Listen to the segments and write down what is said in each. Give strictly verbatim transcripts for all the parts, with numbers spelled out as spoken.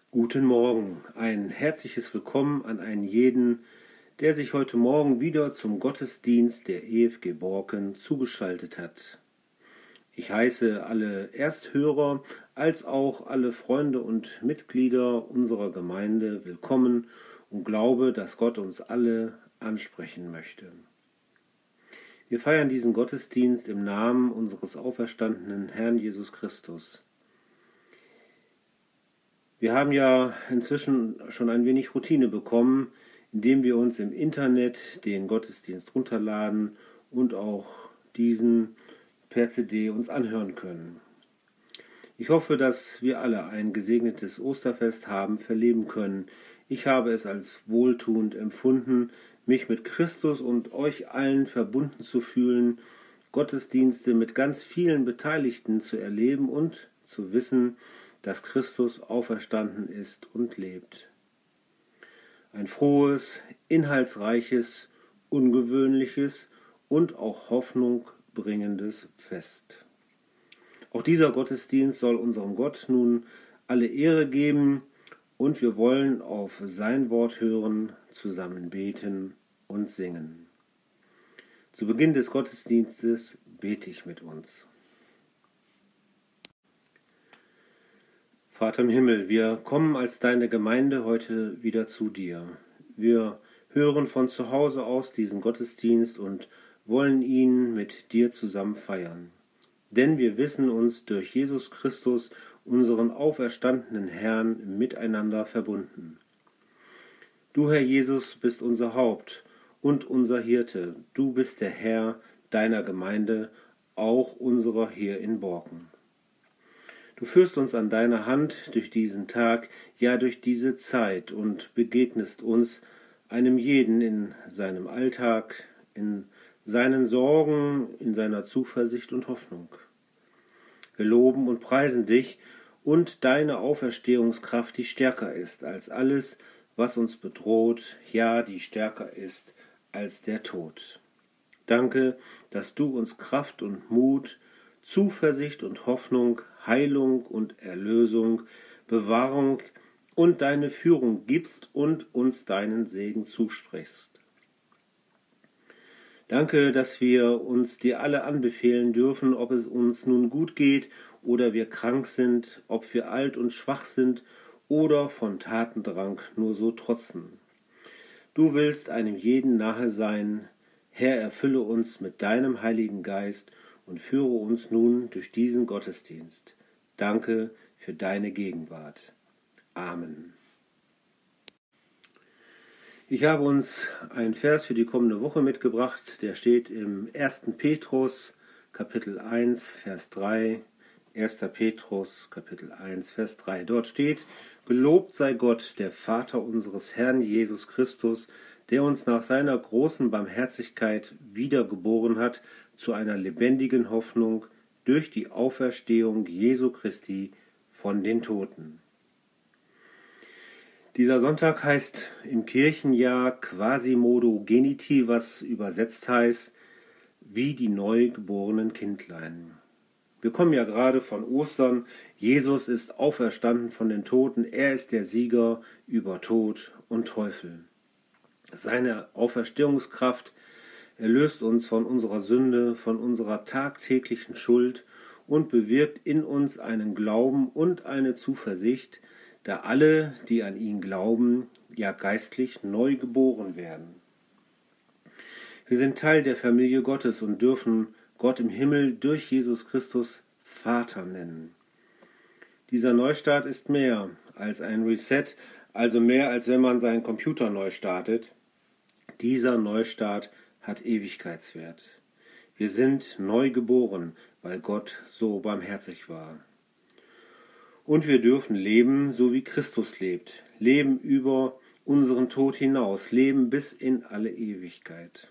Guten Morgen, ein herzliches Willkommen an einen jeden, der sich heute Morgen wieder zum Gottesdienst der E F G Borken zugeschaltet hat. Ich heiße alle Ersthörer als auch alle Freunde und Mitglieder unserer Gemeinde willkommen und glaube, dass Gott uns alle ansprechen möchte. Wir feiern diesen Gottesdienst im Namen unseres auferstandenen Herrn Jesus Christus. Wir haben ja inzwischen schon ein wenig Routine bekommen, indem wir uns im Internet den Gottesdienst runterladen und auch diesen per C D uns anhören können. Ich hoffe, dass wir alle ein gesegnetes Osterfest haben verleben können. Ich habe es als wohltuend empfunden, mich mit Christus und euch allen verbunden zu fühlen, Gottesdienste mit ganz vielen Beteiligten zu erleben und zu wissen, dass Christus auferstanden ist und lebt. Ein frohes, inhaltsreiches, ungewöhnliches und auch Hoffnung bringendes Fest. Auch dieser Gottesdienst soll unserem Gott nun alle Ehre geben und wir wollen auf sein Wort hören, zusammen beten und singen. Zu Beginn des Gottesdienstes bete ich mit uns. Vater im Himmel, wir kommen als deine Gemeinde heute wieder zu dir. Wir hören von zu Hause aus diesen Gottesdienst und wollen ihn mit dir zusammen feiern. Denn wir wissen uns durch Jesus Christus, unseren auferstandenen Herrn, miteinander verbunden. Du, Herr Jesus, bist unser Haupt und unser Hirte. Du bist der Herr deiner Gemeinde, auch unserer hier in Borken. Du führst uns an deiner Hand durch diesen Tag, ja durch diese Zeit und begegnest uns, einem jeden in seinem Alltag, in seinen Sorgen, in seiner Zuversicht und Hoffnung. Wir loben und preisen dich und deine Auferstehungskraft, die stärker ist als alles, was uns bedroht, ja, die stärker ist als der Tod. Danke, dass du uns Kraft und Mut, Zuversicht und Hoffnung, Heilung und Erlösung, Bewahrung und deine Führung gibst und uns deinen Segen zusprichst. Danke, dass wir uns dir alle anbefehlen dürfen, ob es uns nun gut geht oder wir krank sind, ob wir alt und schwach sind oder von Tatendrang nur so trotzen. Du willst einem jeden nahe sein. Herr, erfülle uns mit deinem Heiligen Geist und führe uns nun durch diesen Gottesdienst. Danke für deine Gegenwart. Amen. Ich habe uns einen Vers für die kommende Woche mitgebracht, der steht im ersten Petrus, Kapitel eins, Vers drei. erster Petrus, Kapitel eins, Vers drei. Dort steht: Gelobt sei Gott, der Vater unseres Herrn Jesus Christus, der uns nach seiner großen Barmherzigkeit wiedergeboren hat zu einer lebendigen Hoffnung durch die Auferstehung Jesu Christi von den Toten. Dieser Sonntag heißt im Kirchenjahr Quasimodo Geniti, was übersetzt heißt, wie die neugeborenen Kindlein. Wir kommen ja gerade von Ostern. Jesus ist auferstanden von den Toten. Er ist der Sieger über Tod und Teufel. Seine Auferstehungskraft erlöst uns von unserer Sünde, von unserer tagtäglichen Schuld und bewirkt in uns einen Glauben und eine Zuversicht, da alle, die an ihn glauben, ja geistlich neu geboren werden. Wir sind Teil der Familie Gottes und dürfen Gott im Himmel durch Jesus Christus Vater nennen. Dieser Neustart ist mehr als ein Reset, also mehr als wenn man seinen Computer neu startet. Dieser Neustart hat Ewigkeitswert. Wir sind neu geboren, weil Gott so barmherzig war. Und wir dürfen leben, so wie Christus lebt. Leben über unseren Tod hinaus. Leben bis in alle Ewigkeit.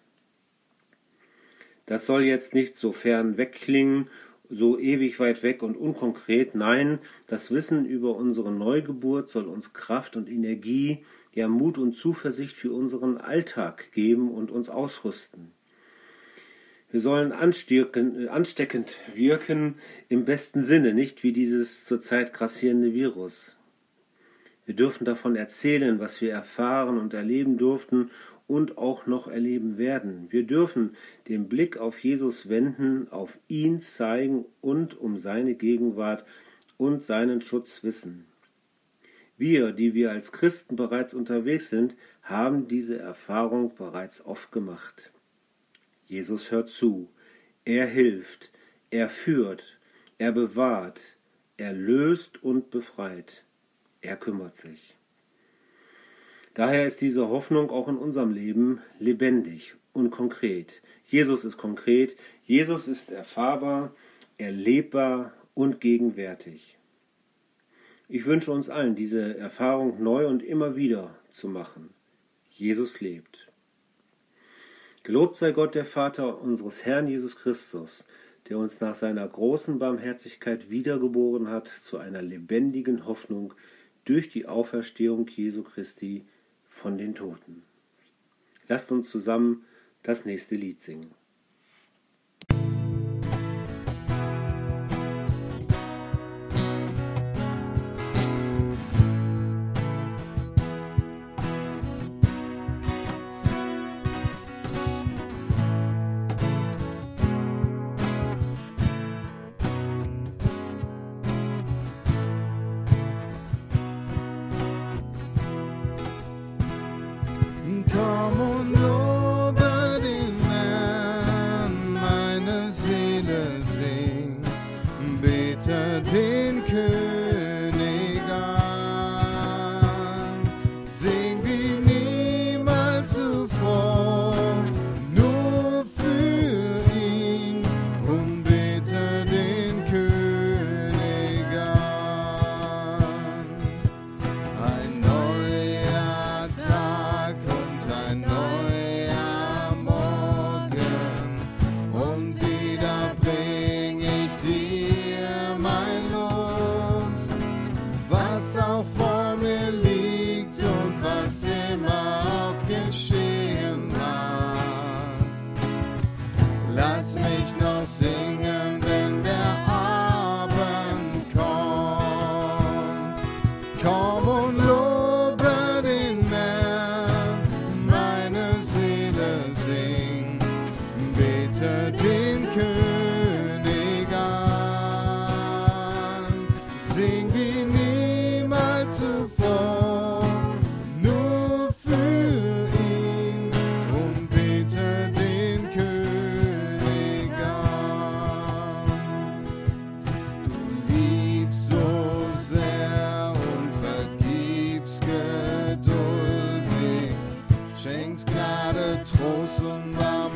Das soll jetzt nicht so fern wegklingen, so ewig weit weg und unkonkret. Nein, das Wissen über unsere Neugeburt soll uns Kraft und Energie, ja Mut und Zuversicht für unseren Alltag geben und uns ausrüsten. Wir sollen ansteckend wirken im besten Sinne, nicht wie dieses zurzeit grassierende Virus. Wir dürfen davon erzählen, was wir erfahren und erleben durften und auch noch erleben werden. Wir dürfen den Blick auf Jesus wenden, auf ihn zeigen und um seine Gegenwart und seinen Schutz wissen. Wir, die wir als Christen bereits unterwegs sind, haben diese Erfahrung bereits oft gemacht. Jesus hört zu, er hilft, er führt, er bewahrt, er löst und befreit, er kümmert sich. Daher ist diese Hoffnung auch in unserem Leben lebendig und konkret. Jesus ist konkret, Jesus ist erfahrbar, erlebbar und gegenwärtig. Ich wünsche uns allen, diese Erfahrung neu und immer wieder zu machen. Jesus lebt. Gelobt sei Gott, der Vater unseres Herrn Jesus Christus, der uns nach seiner großen Barmherzigkeit wiedergeboren hat zu einer lebendigen Hoffnung durch die Auferstehung Jesu Christi von den Toten. Lasst uns zusammen das nächste Lied singen. Komm und lobe den Herrn, meine Seele singt, bete den König an. Sing wie niemals zuvor, nur für ihn und bete den König an. Ein neuer Tag und ein neuer Morgen, und wieder bring ich dir mein Lob, was auch vor mir liegt und was immer auch geschehen mag. Lass mich noch singen, wenn der Abend kommt. Komm und lobe den Herrn, meine Seele singt, bete den König an. Sing wie niemals zuvor, nur für ihn und bete den König an. Du liebst so sehr und vergibst geduldig, schenkst Gnade, Trost und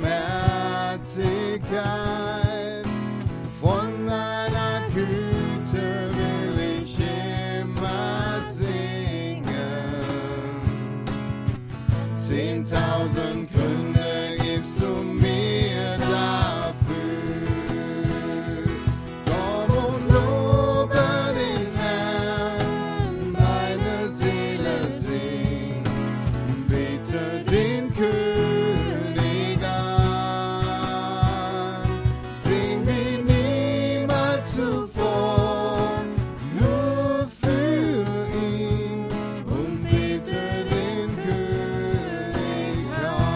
Barmherzigkeit. Von deiner Güte will ich immer singen. Zehntausend Gründe gibst du mir dafür. Komm und lobe den Herrn, meine Seele singt, bete den König an. Sing wie niemals zuvor, nur für ihn und bete den König an.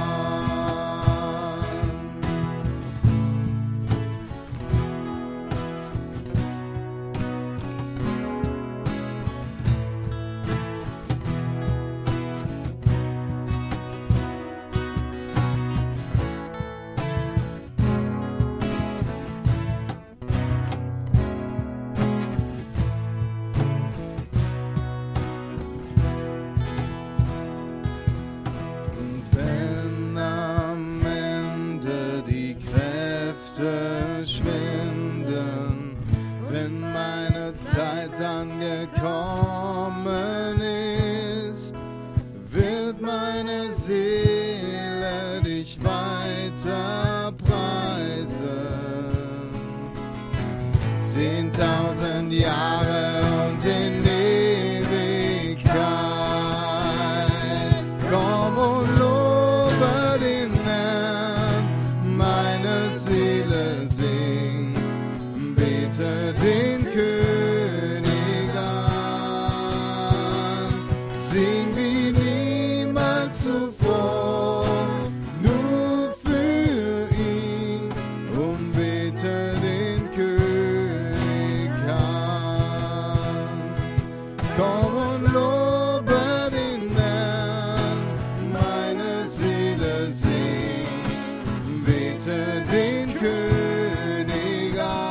Komm und lobe den Herrn, meine Seele singt, bete den König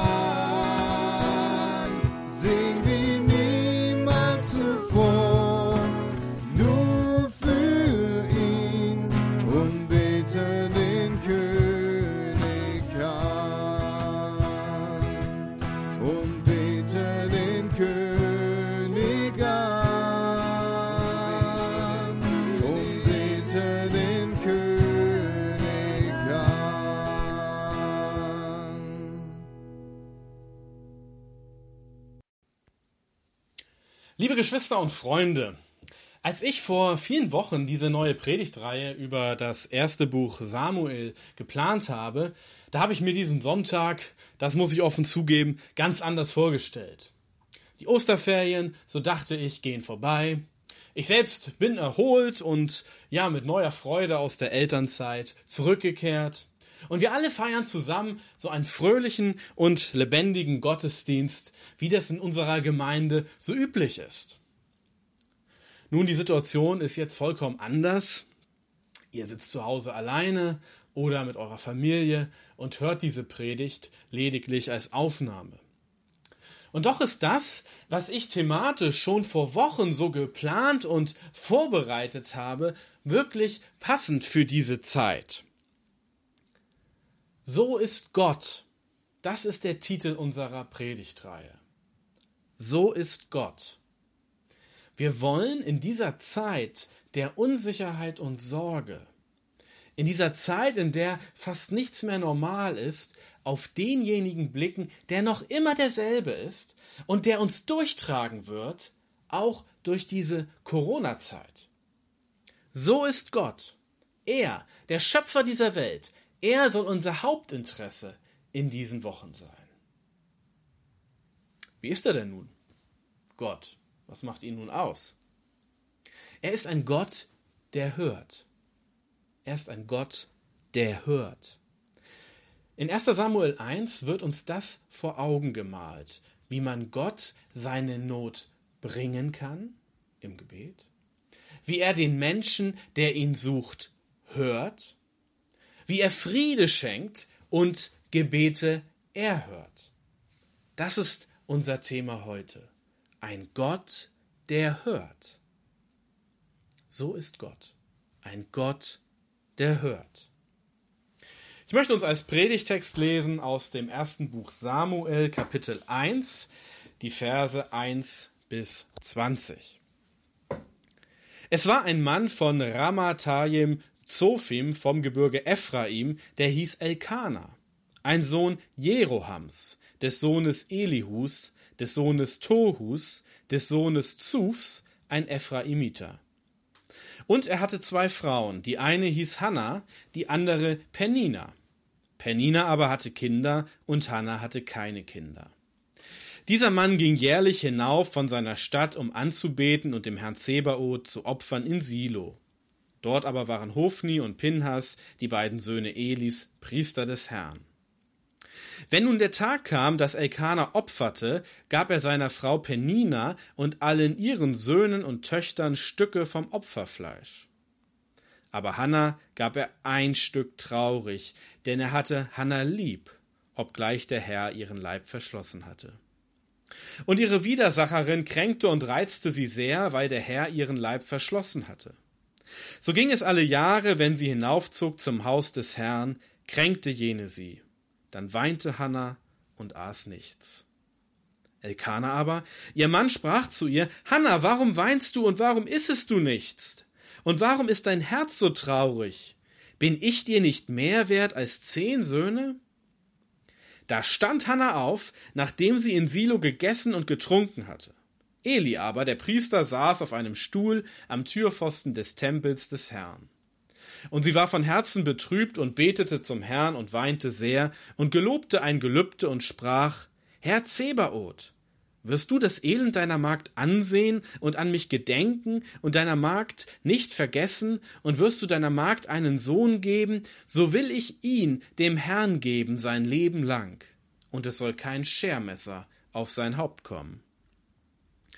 an. Sing wie niemals zuvor, nur für ihn und bete den König an. Und bete den König an. Und bete den König an. Liebe Geschwister und Freunde, als ich vor vielen Wochen diese neue Predigtreihe über das erste Buch Samuel geplant habe, da habe ich mir diesen Sonntag, das muss ich offen zugeben, ganz anders vorgestellt. Die Osterferien, so dachte ich, gehen vorbei. Ich selbst bin erholt und ja, mit neuer Freude aus der Elternzeit zurückgekehrt. Und wir alle feiern zusammen so einen fröhlichen und lebendigen Gottesdienst, wie das in unserer Gemeinde so üblich ist. Nun, die Situation ist jetzt vollkommen anders. Ihr sitzt zu Hause alleine oder mit eurer Familie und hört diese Predigt lediglich als Aufnahme. Und doch ist das, was ich thematisch schon vor Wochen so geplant und vorbereitet habe, wirklich passend für diese Zeit. So ist Gott. Das ist der Titel unserer Predigtreihe. So ist Gott. Wir wollen in dieser Zeit der Unsicherheit und Sorge, in dieser Zeit, in der fast nichts mehr normal ist, auf denjenigen blicken, der noch immer derselbe ist und der uns durchtragen wird, auch durch diese Corona-Zeit. So ist Gott. Er, der Schöpfer dieser Welt, er soll unser Hauptinteresse in diesen Wochen sein. Wie ist er denn nun? Gott. Was macht ihn nun aus? Er ist ein Gott, der hört. Er ist ein Gott, der hört. In erster Samuel eins wird uns das vor Augen gemalt, wie man Gott seine Not bringen kann im Gebet, wie er den Menschen, der ihn sucht, hört, wie er Friede schenkt und Gebete erhört. Das ist unser Thema heute. Ein Gott, der hört. So ist Gott. Ein Gott, der hört. Ich möchte uns als Predigtext lesen aus dem ersten Buch Samuel, Kapitel eins, die Verse eins bis zwanzig. Es war ein Mann von Ramathaim Zophim vom Gebirge Ephraim, der hieß Elkana, ein Sohn Jerohams, des Sohnes Elihus, des Sohnes Tohus, des Sohnes Zufs, ein Ephraimiter. Und er hatte zwei Frauen, die eine hieß Hanna, die andere Penina. Penina aber hatte Kinder und Hanna hatte keine Kinder. Dieser Mann ging jährlich hinauf von seiner Stadt, um anzubeten und dem Herrn Zebaoth zu opfern in Silo. Dort aber waren Hofni und Pinhas, die beiden Söhne Elis, Priester des Herrn. Wenn nun der Tag kam, dass Elkana opferte, gab er seiner Frau Penina und allen ihren Söhnen und Töchtern Stücke vom Opferfleisch. Aber Hanna gab er ein Stück traurig, denn er hatte Hanna lieb, obgleich der Herr ihren Leib verschlossen hatte. Und ihre Widersacherin kränkte und reizte sie sehr, weil der Herr ihren Leib verschlossen hatte. So ging es alle Jahre, wenn sie hinaufzog zum Haus des Herrn, kränkte jene sie. Dann weinte Hanna und aß nichts. Elkana aber, ihr Mann, sprach zu ihr: Hanna, warum weinst du und warum issest du nichts? Und warum ist dein Herz so traurig? Bin ich dir nicht mehr wert als zehn Söhne? Da stand Hanna auf, nachdem sie in Silo gegessen und getrunken hatte. Eli aber, der Priester, saß auf einem Stuhl am Türpfosten des Tempels des Herrn. Und sie war von Herzen betrübt und betete zum Herrn und weinte sehr und gelobte ein Gelübde und sprach: Herr Zebaoth, wirst du das Elend deiner Magd ansehen und an mich gedenken und deiner Magd nicht vergessen, und wirst du deiner Magd einen Sohn geben, so will ich ihn dem Herrn geben sein Leben lang, und es soll kein Schermesser auf sein Haupt kommen.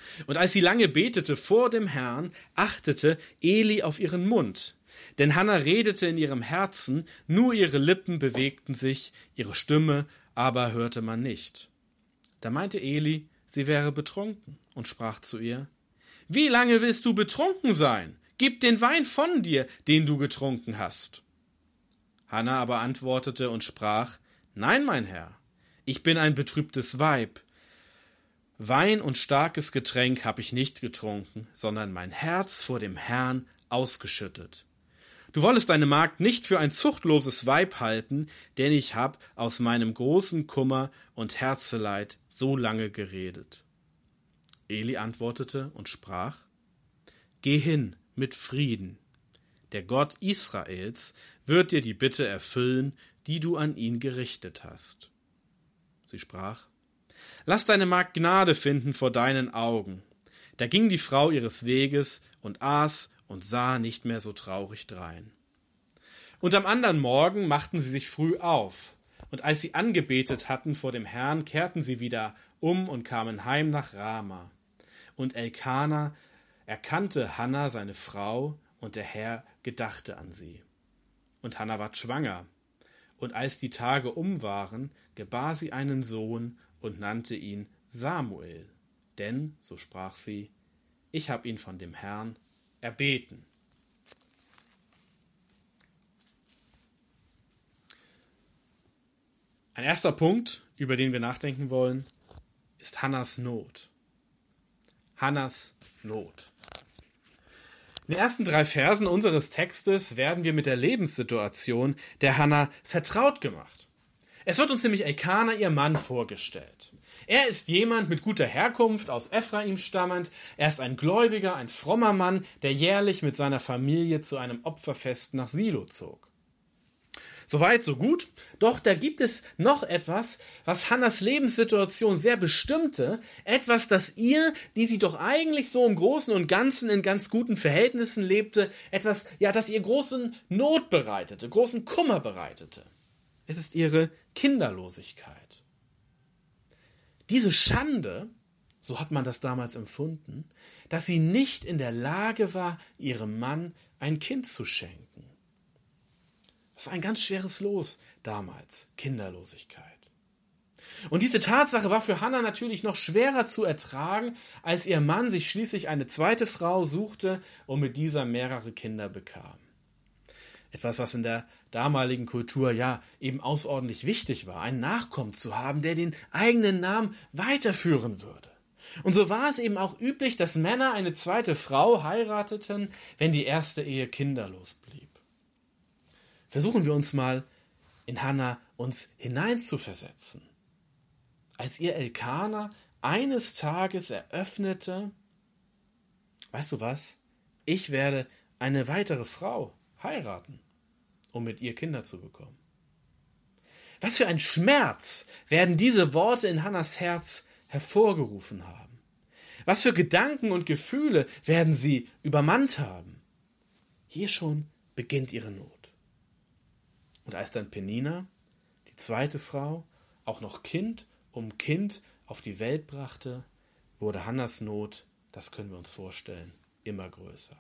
Und als sie lange betete vor dem Herrn, achtete Eli auf ihren Mund. Denn Hannah redete in ihrem Herzen, nur ihre Lippen bewegten sich, ihre Stimme aber hörte man nicht. Da meinte Eli, sie wäre betrunken und sprach zu ihr, »Wie lange willst du betrunken sein? Gib den Wein von dir, den du getrunken hast.« Hannah aber antwortete und sprach, »Nein, mein Herr, ich bin ein betrübtes Weib. Wein und starkes Getränk habe ich nicht getrunken, sondern mein Herz vor dem Herrn ausgeschüttet. Du wollest deine Magd nicht für ein zuchtloses Weib halten, denn ich hab aus meinem großen Kummer und Herzeleid so lange geredet.« Eli antwortete und sprach, »Geh hin mit Frieden. Der Gott Israels wird dir die Bitte erfüllen, die du an ihn gerichtet hast.« Sie sprach, »Lass deine Magd Gnade finden vor deinen Augen.« Da ging die Frau ihres Weges und aß und sah nicht mehr so traurig drein. Und am andern Morgen machten sie sich früh auf, und als sie angebetet hatten vor dem Herrn, kehrten sie wieder um und kamen heim nach Rama. Und Elkana erkannte Hannah, seine Frau, und der Herr gedachte an sie. Und Hannah ward schwanger, und als die Tage um waren, gebar sie einen Sohn und nannte ihn Samuel, denn, so sprach sie, ich hab ihn von dem Herrn erbeten. Ein erster Punkt, über den wir nachdenken wollen, ist Hannahs Not. Hannahs Not. In den ersten drei Versen unseres Textes werden wir mit der Lebenssituation der Hannah vertraut gemacht. Es wird uns nämlich Elkana, ihr Mann, vorgestellt. Er ist jemand mit guter Herkunft, aus Ephraim stammend. Er ist ein Gläubiger, ein frommer Mann, der jährlich mit seiner Familie zu einem Opferfest nach Silo zog. Soweit, so gut. Doch da gibt es noch etwas, was Hannahs Lebenssituation sehr bestimmte. Etwas, das ihr, die sie doch eigentlich so im Großen und Ganzen in ganz guten Verhältnissen lebte, etwas, ja, das ihr großen Not bereitete, großen Kummer bereitete. Es ist ihre Kinderlosigkeit. Diese Schande, so hat man das damals empfunden, dass sie nicht in der Lage war, ihrem Mann ein Kind zu schenken. Das war ein ganz schweres Los damals, Kinderlosigkeit. Und diese Tatsache war für Hannah natürlich noch schwerer zu ertragen, als ihr Mann sich schließlich eine zweite Frau suchte und mit dieser mehrere Kinder bekam. Etwas, was in der damaligen Kultur ja eben außerordentlich wichtig war, einen Nachkommen zu haben, der den eigenen Namen weiterführen würde. Und so war es eben auch üblich, dass Männer eine zweite Frau heirateten, wenn die erste Ehe kinderlos blieb. Versuchen wir uns mal in Hannah uns hineinzuversetzen. Als ihr Elkana eines Tages eröffnete, weißt du was, ich werde eine weitere Frau heiraten, um mit ihr Kinder zu bekommen. Was für ein Schmerz werden diese Worte in Hannahs Herz hervorgerufen haben. Was für Gedanken und Gefühle werden sie übermannt haben. Hier schon beginnt ihre Not. Und als dann Penina, die zweite Frau, auch noch Kind um Kind auf die Welt brachte, wurde Hannahs Not, das können wir uns vorstellen, immer größer.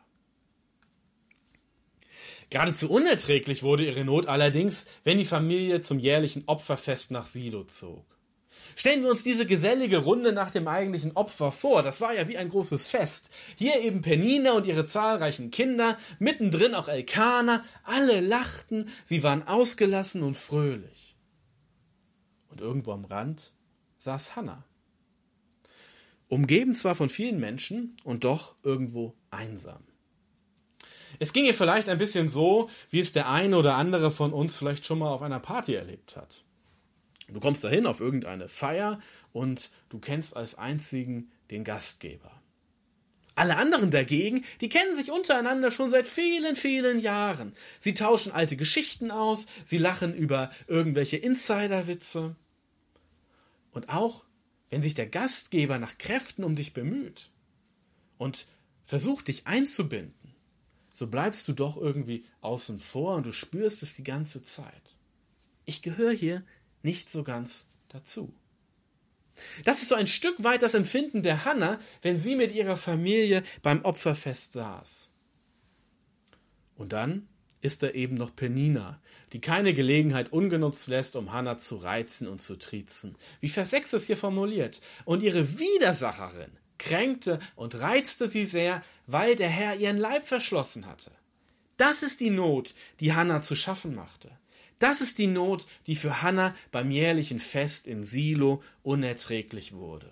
Geradezu unerträglich wurde ihre Not allerdings, wenn die Familie zum jährlichen Opferfest nach Silo zog. Stellen wir uns diese gesellige Runde nach dem eigentlichen Opfer vor. Das war ja wie ein großes Fest. Hier eben Penina und ihre zahlreichen Kinder, mittendrin auch Elkana. Alle lachten, sie waren ausgelassen und fröhlich. Und irgendwo am Rand saß Hannah. Umgeben zwar von vielen Menschen und doch irgendwo einsam. Es ging ihr vielleicht ein bisschen so, wie es der eine oder andere von uns vielleicht schon mal auf einer Party erlebt hat. Du kommst dahin auf irgendeine Feier und du kennst als einzigen den Gastgeber. Alle anderen dagegen, die kennen sich untereinander schon seit vielen, vielen Jahren. Sie tauschen alte Geschichten aus, sie lachen über irgendwelche Insiderwitze. Und auch, wenn sich der Gastgeber nach Kräften um dich bemüht und versucht, dich einzubinden, so bleibst du doch irgendwie außen vor und du spürst es die ganze Zeit. Ich gehöre hier nicht so ganz dazu. Das ist so ein Stück weit das Empfinden der Hannah, wenn sie mit ihrer Familie beim Opferfest saß. Und dann ist da eben noch Penina, die keine Gelegenheit ungenutzt lässt, um Hannah zu reizen und zu triezen. Wie Vers sechs es hier formuliert. Und ihre Widersacherin kränkte und reizte sie sehr, weil der Herr ihren Leib verschlossen hatte. Das ist die Not, die Hannah zu schaffen machte. Das ist die Not, die für Hannah beim jährlichen Fest in Silo unerträglich wurde.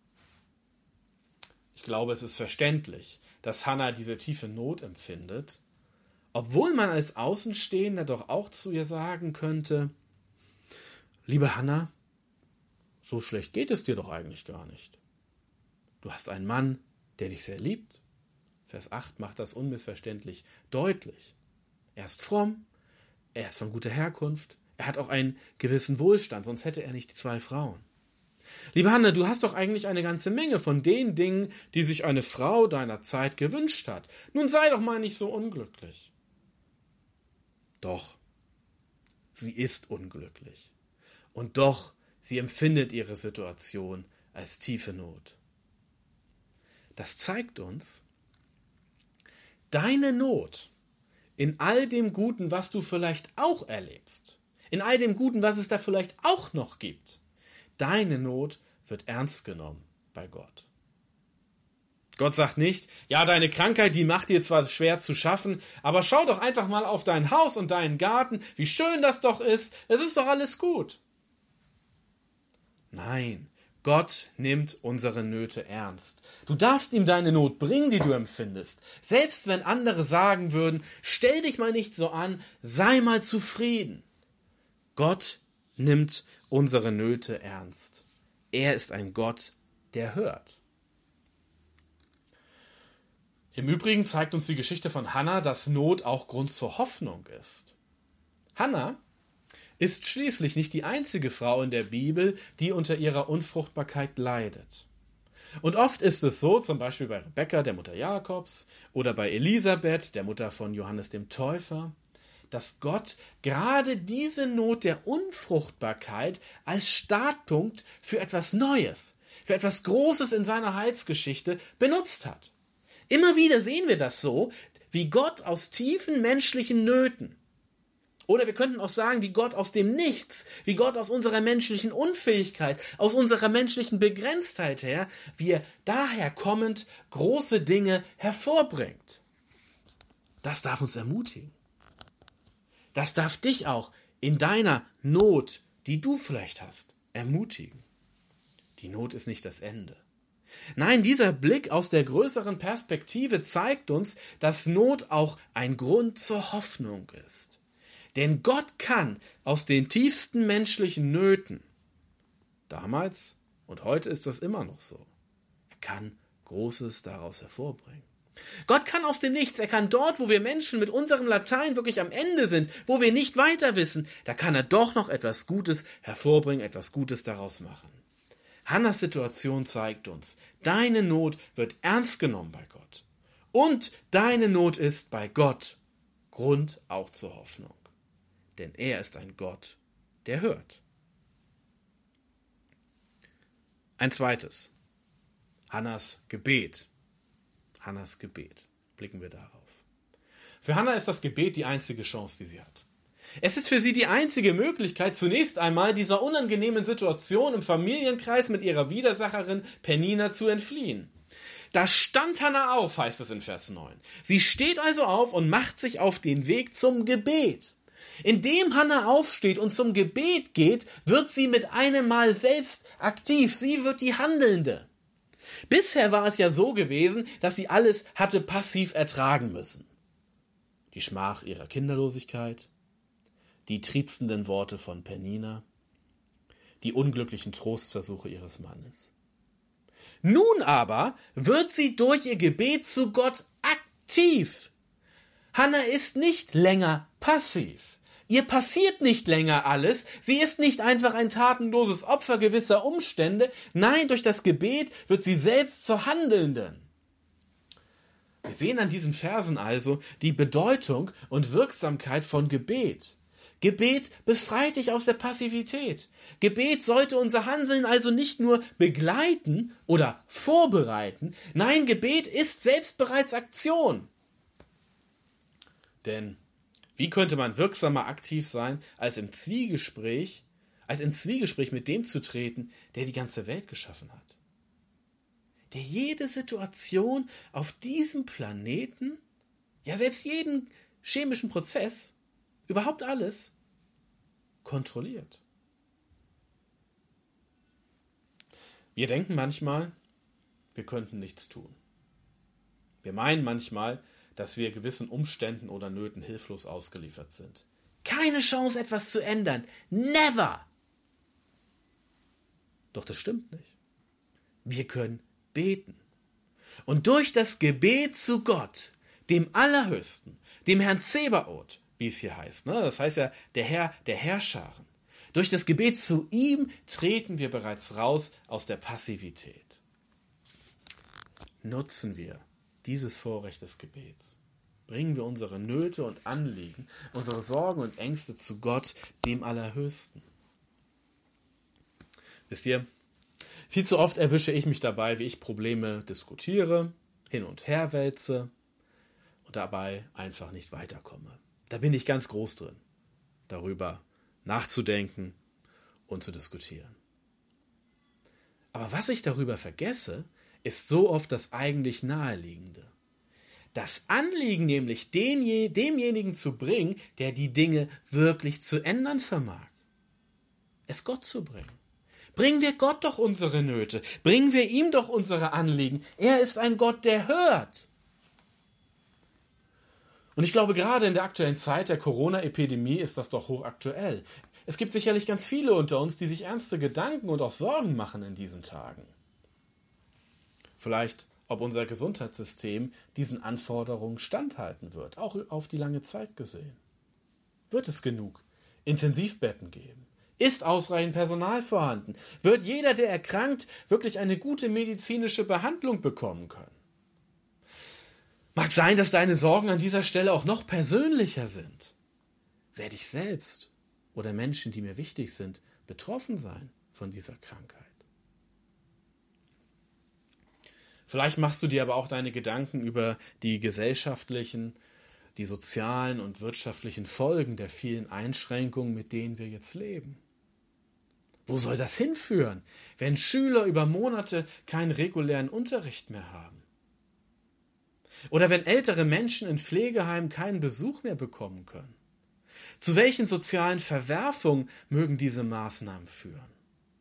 Ich glaube, es ist verständlich, dass Hannah diese tiefe Not empfindet, obwohl man als Außenstehender doch auch zu ihr sagen könnte: Liebe Hannah, so schlecht geht es dir doch eigentlich gar nicht. Du hast einen Mann, der dich sehr liebt. Vers acht macht das unmissverständlich deutlich. Er ist fromm, er ist von guter Herkunft, er hat auch einen gewissen Wohlstand, sonst hätte er nicht zwei Frauen. Liebe Hannah, du hast doch eigentlich eine ganze Menge von den Dingen, die sich eine Frau deiner Zeit gewünscht hat. Nun sei doch mal nicht so unglücklich. Doch, sie ist unglücklich. Und doch, sie empfindet ihre Situation als tiefe Not. Das zeigt uns, deine Not in all dem Guten, was du vielleicht auch erlebst, in all dem Guten, was es da vielleicht auch noch gibt, deine Not wird ernst genommen bei Gott. Gott sagt nicht: Ja, deine Krankheit, die macht dir zwar schwer zu schaffen, aber schau doch einfach mal auf dein Haus und deinen Garten, wie schön das doch ist, es ist doch alles gut. Nein, Gott nimmt unsere Nöte ernst. Du darfst ihm deine Not bringen, die du empfindest. Selbst wenn andere sagen würden: Stell dich mal nicht so an, sei mal zufrieden. Gott nimmt unsere Nöte ernst. Er ist ein Gott, der hört. Im Übrigen zeigt uns die Geschichte von Hannah, dass Not auch Grund zur Hoffnung ist. Hannah ist schließlich nicht die einzige Frau in der Bibel, die unter ihrer Unfruchtbarkeit leidet. Und oft ist es so, zum Beispiel bei Rebekka, der Mutter Jakobs, oder bei Elisabeth, der Mutter von Johannes dem Täufer, dass Gott gerade diese Not der Unfruchtbarkeit als Startpunkt für etwas Neues, für etwas Großes in seiner Heilsgeschichte benutzt hat. Immer wieder sehen wir das so, wie Gott aus tiefen menschlichen Nöten, oder wir könnten auch sagen, wie Gott aus dem Nichts, wie Gott aus unserer menschlichen Unfähigkeit, aus unserer menschlichen Begrenztheit her, wie er daher kommend große Dinge hervorbringt. Das darf uns ermutigen. Das darf dich auch in deiner Not, die du vielleicht hast, ermutigen. Die Not ist nicht das Ende. Nein, dieser Blick aus der größeren Perspektive zeigt uns, dass Not auch ein Grund zur Hoffnung ist. Denn Gott kann aus den tiefsten menschlichen Nöten, damals und heute ist das immer noch so, er kann Großes daraus hervorbringen. Gott kann aus dem Nichts, er kann dort, wo wir Menschen mit unserem Latein wirklich am Ende sind, wo wir nicht weiter wissen, da kann er doch noch etwas Gutes hervorbringen, etwas Gutes daraus machen. Hannahs Situation zeigt uns, deine Not wird ernst genommen bei Gott. Und deine Not ist bei Gott Grund auch zur Hoffnung. Denn er ist ein Gott, der hört. Ein zweites. Hannahs Gebet. Hannahs Gebet. Blicken wir darauf. Für Hannah ist das Gebet die einzige Chance, die sie hat. Es ist für sie die einzige Möglichkeit, zunächst einmal dieser unangenehmen Situation im Familienkreis mit ihrer Widersacherin Penina zu entfliehen. Da stand Hannah auf, heißt es in Vers neun. Sie steht also auf und macht sich auf den Weg zum Gebet. Indem Hannah aufsteht und zum Gebet geht, wird sie mit einem Mal selbst aktiv. Sie wird die Handelnde. Bisher war es ja so gewesen, dass sie alles hatte passiv ertragen müssen. Die Schmach ihrer Kinderlosigkeit, die triezenden Worte von Penina, die unglücklichen Trostversuche ihres Mannes. Nun aber wird sie durch ihr Gebet zu Gott aktiv. Hannah ist nicht länger passiv. Ihr passiert nicht länger alles. Sie ist nicht einfach ein tatenloses Opfer gewisser Umstände. Nein, durch das Gebet wird sie selbst zur Handelnden. Wir sehen an diesen Versen also die Bedeutung und Wirksamkeit von Gebet. Gebet befreit dich aus der Passivität. Gebet sollte unser Handeln also nicht nur begleiten oder vorbereiten. Nein, Gebet ist selbst bereits Aktion. Denn wie könnte man wirksamer aktiv sein, als im Zwiegespräch, als in Zwiegespräch mit dem zu treten, der die ganze Welt geschaffen hat? Der jede Situation auf diesem Planeten, ja selbst jeden chemischen Prozess, überhaupt alles kontrolliert. Wir denken manchmal, wir könnten nichts tun. Wir meinen manchmal, dass wir gewissen Umständen oder Nöten hilflos ausgeliefert sind. Keine Chance, etwas zu ändern. Never! Doch das stimmt nicht. Wir können beten. Und durch das Gebet zu Gott, dem Allerhöchsten, dem Herrn Zebaoth, wie es hier heißt, ne? Das heißt ja, der Herr der Herrscharen. Durch das Gebet zu ihm treten wir bereits raus aus der Passivität. Nutzen wir dieses Vorrecht des Gebets. Bringen wir unsere Nöte und Anliegen, unsere Sorgen und Ängste zu Gott, dem Allerhöchsten. Wisst ihr, viel zu oft erwische ich mich dabei, wie ich Probleme diskutiere, hin und her wälze und dabei einfach nicht weiterkomme. Da bin ich ganz groß drin, darüber nachzudenken und zu diskutieren. Aber was ich darüber vergesse, ist so oft das eigentlich Naheliegende. Das Anliegen nämlich den, demjenigen zu bringen, der die Dinge wirklich zu ändern vermag. Es Gott zu bringen. Bringen wir Gott doch unsere Nöte. Bringen wir ihm doch unsere Anliegen. Er ist ein Gott, der hört. Und ich glaube, gerade in der aktuellen Zeit der Corona-Epidemie ist das doch hochaktuell. Es gibt sicherlich ganz viele unter uns, die sich ernste Gedanken und auch Sorgen machen in diesen Tagen. Vielleicht, ob unser Gesundheitssystem diesen Anforderungen standhalten wird, auch auf die lange Zeit gesehen. Wird es genug Intensivbetten geben? Ist ausreichend Personal vorhanden? Wird jeder, der erkrankt, wirklich eine gute medizinische Behandlung bekommen können? Mag sein, dass deine Sorgen an dieser Stelle auch noch persönlicher sind. Werde ich selbst oder Menschen, die mir wichtig sind, betroffen sein von dieser Krankheit? Vielleicht machst du dir aber auch deine Gedanken über die gesellschaftlichen, die sozialen und wirtschaftlichen Folgen der vielen Einschränkungen, mit denen wir jetzt leben. Wo soll das hinführen, wenn Schüler über Monate keinen regulären Unterricht mehr haben? Oder wenn ältere Menschen in Pflegeheimen keinen Besuch mehr bekommen können? Zu welchen sozialen Verwerfungen mögen diese Maßnahmen führen?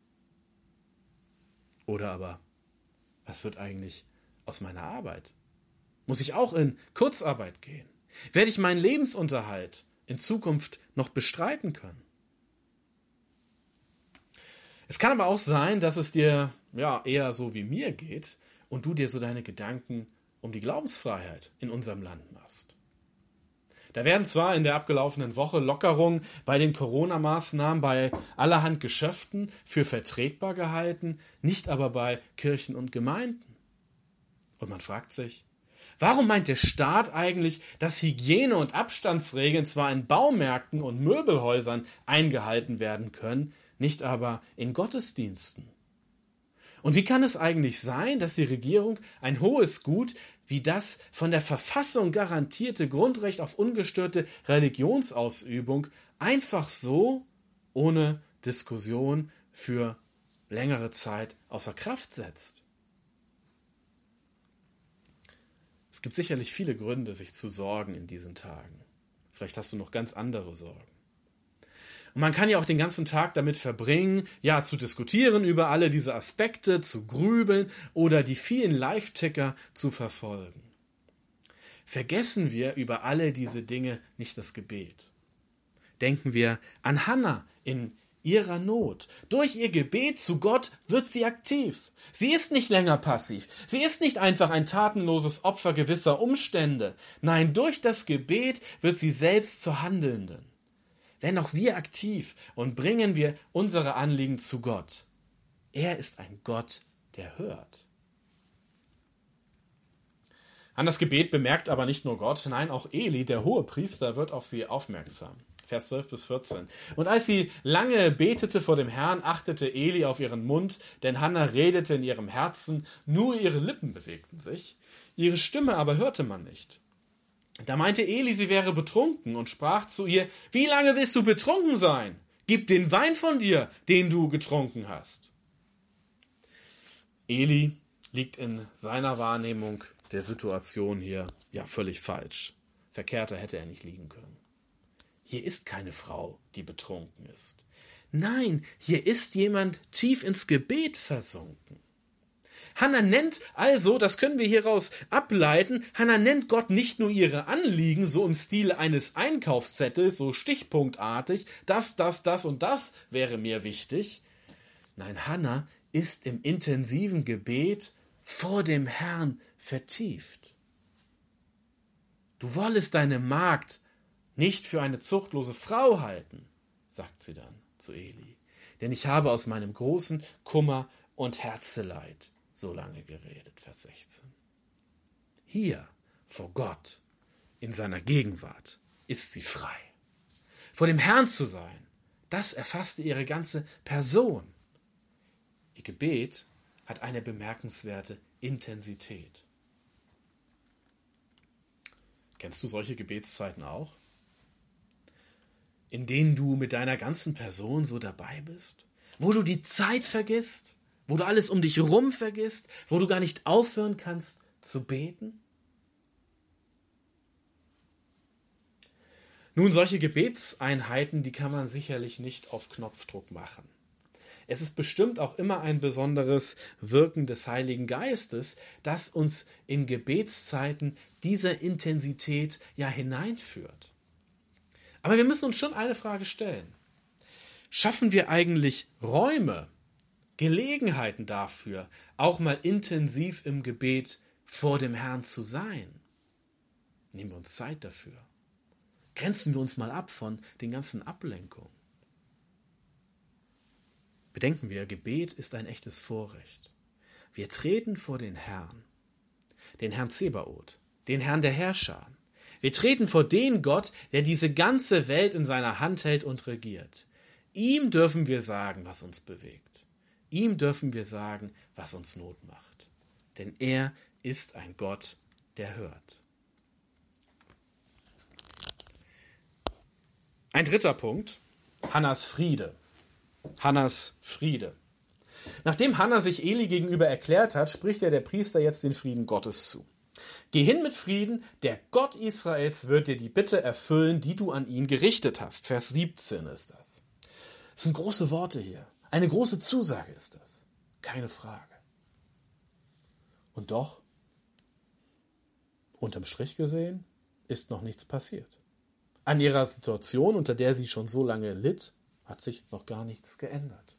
Oder aber, was wird eigentlich aus meiner Arbeit? Muss ich auch in Kurzarbeit gehen? Werde ich meinen Lebensunterhalt in Zukunft noch bestreiten können? Es kann aber auch sein, dass es dir ja eher so wie mir geht und du dir so deine Gedanken um die Glaubensfreiheit in unserem Land machst. Da werden zwar in der abgelaufenen Woche Lockerungen bei den Corona-Maßnahmen bei allerhand Geschäften für vertretbar gehalten, nicht aber bei Kirchen und Gemeinden. Und man fragt sich, warum meint der Staat eigentlich, dass Hygiene- und Abstandsregeln zwar in Baumärkten und Möbelhäusern eingehalten werden können, nicht aber in Gottesdiensten? Und wie kann es eigentlich sein, dass die Regierung ein hohes Gut wie das von der Verfassung garantierte Grundrecht auf ungestörte Religionsausübung einfach so, ohne Diskussion, für längere Zeit außer Kraft setzt? Es gibt sicherlich viele Gründe, sich zu sorgen in diesen Tagen. Vielleicht hast du noch ganz andere Sorgen. Und man kann ja auch den ganzen Tag damit verbringen, ja, zu diskutieren über alle diese Aspekte, zu grübeln oder die vielen Live-Ticker zu verfolgen. Vergessen wir über alle diese Dinge nicht das Gebet. Denken wir an Hannah in ihrer Not. Durch ihr Gebet zu Gott wird sie aktiv. Sie ist nicht länger passiv. Sie ist nicht einfach ein tatenloses Opfer gewisser Umstände. Nein, durch das Gebet wird sie selbst zur Handelnden. Werden auch wir aktiv und bringen wir unsere Anliegen zu Gott. Er ist ein Gott, der hört. An das Gebet bemerkt aber nicht nur Gott, nein, auch Eli, der Hohepriester, wird auf sie aufmerksam. Vers zwölf bis vierzehn. Und als sie lange betete vor dem Herrn, achtete Eli auf ihren Mund, denn Hannah redete in ihrem Herzen, nur ihre Lippen bewegten sich, ihre Stimme aber hörte man nicht. Da meinte Eli, sie wäre betrunken und sprach zu ihr, wie lange willst du betrunken sein? Gib den Wein von dir, den du getrunken hast. Eli liegt in seiner Wahrnehmung der Situation hier ja völlig falsch. Verkehrter hätte er nicht liegen können. Hier ist keine Frau, die betrunken ist. Nein, hier ist jemand tief ins Gebet versunken. Hannah nennt also, das können wir hieraus ableiten, Hannah nennt Gott nicht nur ihre Anliegen, so im Stil eines Einkaufszettels, so stichpunktartig, das, das, das und das wäre mir wichtig. Nein, Hannah ist im intensiven Gebet vor dem Herrn vertieft. Du wollest deine Magd nicht für eine zuchtlose Frau halten, sagt sie dann zu Eli, denn ich habe aus meinem großen Kummer und Herzeleid so lange geredet, Vers sechzehn. Hier, vor Gott, in seiner Gegenwart, ist sie frei. Vor dem Herrn zu sein, das erfasste ihre ganze Person. Ihr Gebet hat eine bemerkenswerte Intensität. Kennst du solche Gebetszeiten auch? In denen du mit deiner ganzen Person so dabei bist? Wo du die Zeit vergisst? Wo du alles um dich rum vergisst? Wo du gar nicht aufhören kannst zu beten? Nun, solche Gebetseinheiten, die kann man sicherlich nicht auf Knopfdruck machen. Es ist bestimmt auch immer ein besonderes Wirken des Heiligen Geistes, das uns in Gebetszeiten dieser Intensität ja hineinführt. Aber wir müssen uns schon eine Frage stellen. Schaffen wir eigentlich Räume, Gelegenheiten dafür, auch mal intensiv im Gebet vor dem Herrn zu sein? Nehmen wir uns Zeit dafür. Grenzen wir uns mal ab von den ganzen Ablenkungen. Bedenken wir, Gebet ist ein echtes Vorrecht. Wir treten vor den Herrn, den Herrn Zebaoth, den Herrn der Herrscher. Wir treten vor den Gott, der diese ganze Welt in seiner Hand hält und regiert. Ihm dürfen wir sagen, was uns bewegt. Ihm dürfen wir sagen, was uns Not macht. Denn er ist ein Gott, der hört. Ein dritter Punkt, Hannas Friede. Hannas Friede. Nachdem Hannah sich Eli gegenüber erklärt hat, spricht er der Priester jetzt den Frieden Gottes zu. Geh hin mit Frieden, der Gott Israels wird dir die Bitte erfüllen, die du an ihn gerichtet hast. Vers siebzehn ist das. Das sind große Worte hier. Eine große Zusage ist das. Keine Frage. Und doch, unterm Strich gesehen, ist noch nichts passiert. An ihrer Situation, unter der sie schon so lange litt, hat sich noch gar nichts geändert.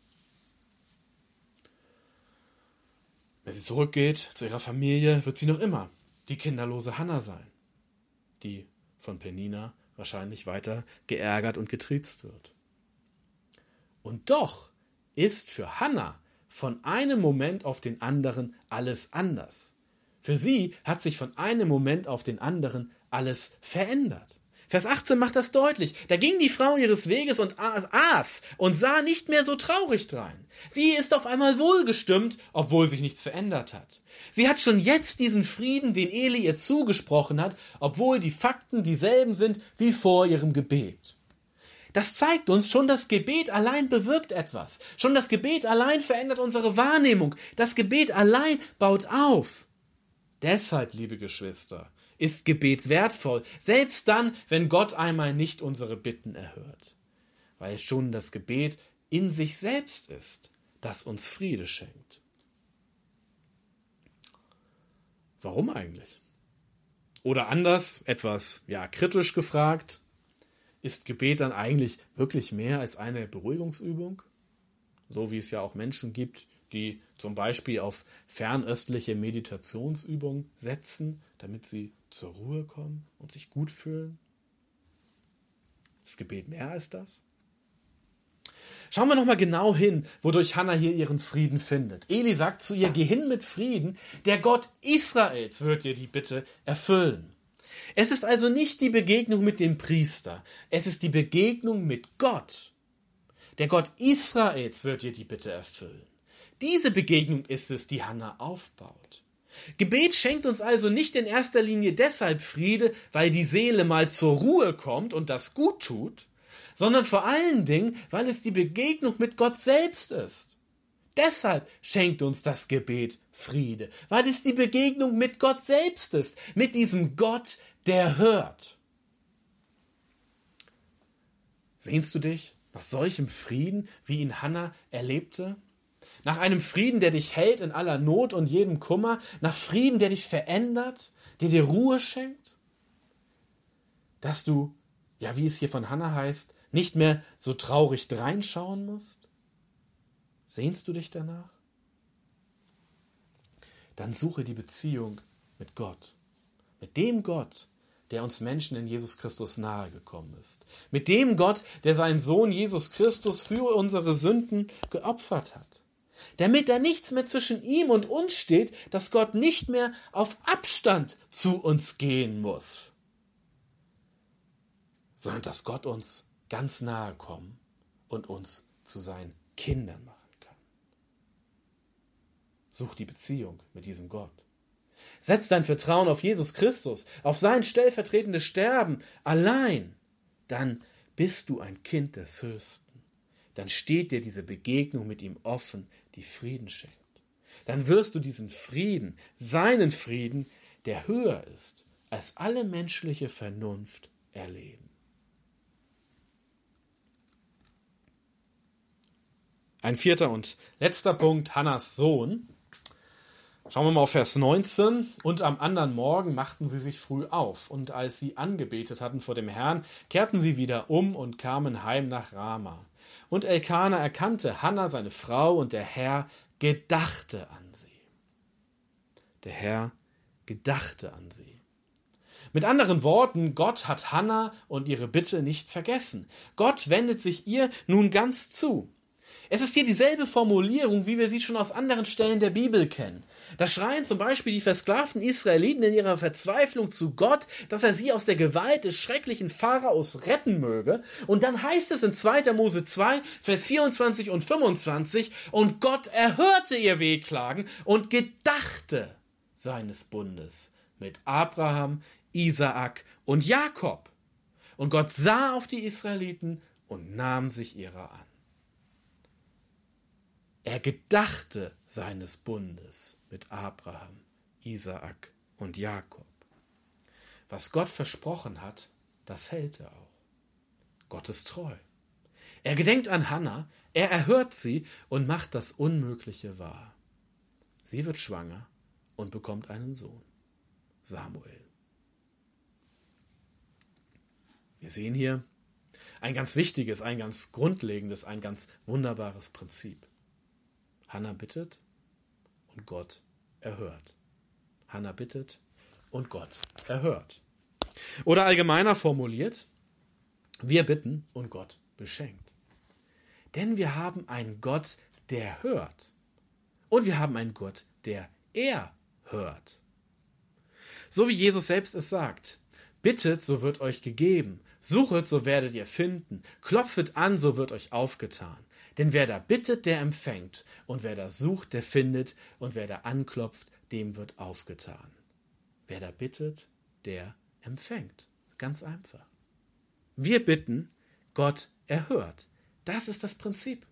Wenn sie zurückgeht zu ihrer Familie, wird sie noch immer die kinderlose Hannah sein, die von Penina wahrscheinlich weiter geärgert und getriezt wird. Und doch ist für Hannah von einem Moment auf den anderen alles anders. Für sie hat sich von einem Moment auf den anderen alles verändert. Vers achtzehn macht das deutlich. Da ging die Frau ihres Weges und aß und sah nicht mehr so traurig drein. Sie ist auf einmal wohlgestimmt, obwohl sich nichts verändert hat. Sie hat schon jetzt diesen Frieden, den Eli ihr zugesprochen hat, obwohl die Fakten dieselben sind wie vor ihrem Gebet. Das zeigt uns, schon das Gebet allein bewirkt etwas. Schon das Gebet allein verändert unsere Wahrnehmung. Das Gebet allein baut auf. Deshalb, liebe Geschwister, ist Gebet wertvoll, selbst dann, wenn Gott einmal nicht unsere Bitten erhört, weil es schon das Gebet in sich selbst ist, das uns Friede schenkt. Warum eigentlich? Oder anders, etwas ja kritisch gefragt, ist Gebet dann eigentlich wirklich mehr als eine Beruhigungsübung? So wie es ja auch Menschen gibt, die zum Beispiel auf fernöstliche Meditationsübungen setzen, damit sie zur Ruhe kommen und sich gut fühlen? Ist Gebet mehr als das? Schauen wir nochmal genau hin, wodurch Hannah hier ihren Frieden findet. Eli sagt zu ihr, geh hin mit Frieden, der Gott Israels wird dir die Bitte erfüllen. Es ist also nicht die Begegnung mit dem Priester, es ist die Begegnung mit Gott. Der Gott Israels wird dir die Bitte erfüllen. Diese Begegnung ist es, die Hannah aufbaut. Gebet schenkt uns also nicht in erster Linie deshalb Friede, weil die Seele mal zur Ruhe kommt und das gut tut, sondern vor allen Dingen, weil es die Begegnung mit Gott selbst ist. Deshalb schenkt uns das Gebet Friede, weil es die Begegnung mit Gott selbst ist, mit diesem Gott, der hört. Sehnst du dich nach solchem Frieden, wie ihn Hannah erlebte? Nach einem Frieden, der dich hält in aller Not und jedem Kummer, nach Frieden, der dich verändert, der dir Ruhe schenkt? Dass du, ja wie es hier von Hannah heißt, nicht mehr so traurig dreinschauen musst? Sehnst du dich danach? Dann suche die Beziehung mit Gott. Mit dem Gott, der uns Menschen in Jesus Christus nahe gekommen ist. Mit dem Gott, der seinen Sohn Jesus Christus für unsere Sünden geopfert hat. Damit da nichts mehr zwischen ihm und uns steht, dass Gott nicht mehr auf Abstand zu uns gehen muss, sondern dass Gott uns ganz nahe kommen und uns zu seinen Kindern machen kann. Such die Beziehung mit diesem Gott. Setz dein Vertrauen auf Jesus Christus, auf sein stellvertretendes Sterben allein. Dann bist du ein Kind des Höchsten. Dann steht dir diese Begegnung mit ihm offen, die Frieden schenkt. Dann wirst du diesen Frieden, seinen Frieden, der höher ist als alle menschliche Vernunft, erleben. Ein vierter und letzter Punkt, Hannas Sohn. Schauen wir mal auf Vers neunzehn. Und am anderen Morgen machten sie sich früh auf, und als sie angebetet hatten vor dem Herrn, kehrten sie wieder um und kamen heim nach Rama. Und Elkana erkannte Hannah, seine Frau, und der Herr gedachte an sie. Der Herr gedachte an sie. Mit anderen Worten, Gott hat Hannah und ihre Bitte nicht vergessen. Gott wendet sich ihr nun ganz zu. Es ist hier dieselbe Formulierung, wie wir sie schon aus anderen Stellen der Bibel kennen. Da schreien zum Beispiel die versklavten Israeliten in ihrer Verzweiflung zu Gott, dass er sie aus der Gewalt des schrecklichen Pharaos retten möge. Und dann heißt es in zweiter Mose zwei, Vers vierundzwanzig und fünfundzwanzig, und Gott erhörte ihr Wehklagen und gedachte seines Bundes mit Abraham, Isaak und Jakob. Und Gott sah auf die Israeliten und nahm sich ihrer an. Er gedachte seines Bundes mit Abraham, Isaak und Jakob. Was Gott versprochen hat, das hält er auch. Gott ist treu. Er gedenkt an Hannah, er erhört sie und macht das Unmögliche wahr. Sie wird schwanger und bekommt einen Sohn, Samuel. Wir sehen hier ein ganz wichtiges, ein ganz grundlegendes, ein ganz wunderbares Prinzip. Hannah bittet und Gott erhört. Hannah bittet und Gott erhört. Oder allgemeiner formuliert, wir bitten und Gott beschenkt. Denn wir haben einen Gott, der hört. Und wir haben einen Gott, der erhört. So wie Jesus selbst es sagt, bittet, so wird euch gegeben. Suchet, so werdet ihr finden. Klopfet an, so wird euch aufgetan. Denn wer da bittet, der empfängt. Und wer da sucht, der findet. Und wer da anklopft, dem wird aufgetan. Wer da bittet, der empfängt. Ganz einfach. Wir bitten, Gott erhört. Das ist das Prinzip.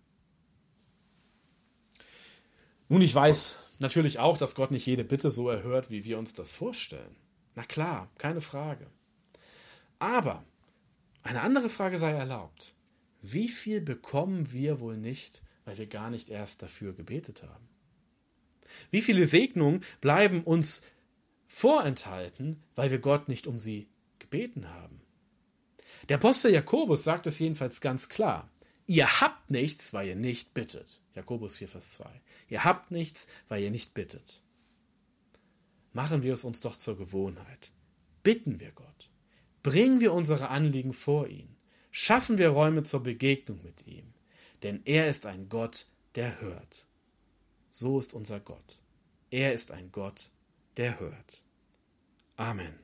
Nun, ich weiß natürlich auch, dass Gott nicht jede Bitte so erhört, wie wir uns das vorstellen. Na klar, keine Frage. Aber eine andere Frage sei erlaubt. Wie viel bekommen wir wohl nicht, weil wir gar nicht erst dafür gebetet haben? Wie viele Segnungen bleiben uns vorenthalten, weil wir Gott nicht um sie gebeten haben? Der Apostel Jakobus sagt es jedenfalls ganz klar. Ihr habt nichts, weil ihr nicht bittet. Jakobus vier, Vers zwei. Ihr habt nichts, weil ihr nicht bittet. Machen wir es uns doch zur Gewohnheit. Bitten wir Gott. Bringen wir unsere Anliegen vor ihn. Schaffen wir Räume zur Begegnung mit ihm, denn er ist ein Gott, der hört. So ist unser Gott. Er ist ein Gott, der hört. Amen.